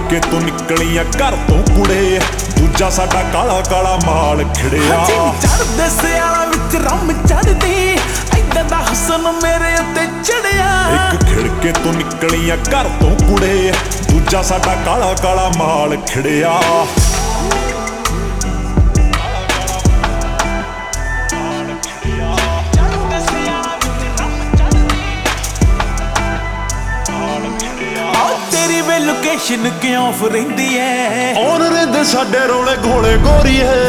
ਖਿੜਕੇ ਤੋਂ ਨਿਕਲੀਆਂ ਘਰ ਤੋਂ ਕੁੜੇ, ਦੂਜਾ ਸਾਡਾ ਕਾਲਾ ਕਾਲਾ ਮਾਲ ਖਿੜਿਆ। ਚੜਦੇ ਸਿਆਲਾਂ ਵਿੱਚ ਰੰਮ ਚੜਦੀ, ਏਦਾਂ ਦਾ ਹੁਸਨ ਮੇਰੇ ਉੱਤੇ ਚੜਿਆ। ਇੱਕ ਖਿੜਕੇ ਤੋਂ ਨਿਕਲੀਆਂ ਘਰ ਤੋਂ ਕੁੜੇ, ਦੂਜਾ ਸਾਡਾ ਕਾਲਾ ਕਾਲਾ ਮਾਲ ਖਿੜਿਆ। ਲੋਕੇਸ਼ਨ ਕਿਉਂ ਫਰਿੰਦੀ ਐ, ਔਰ ਰਿੰਦ ਸਾਡੇ ਰੋਲੇ ਘੋਲੇ ਗੋਰੀ ਹੈ।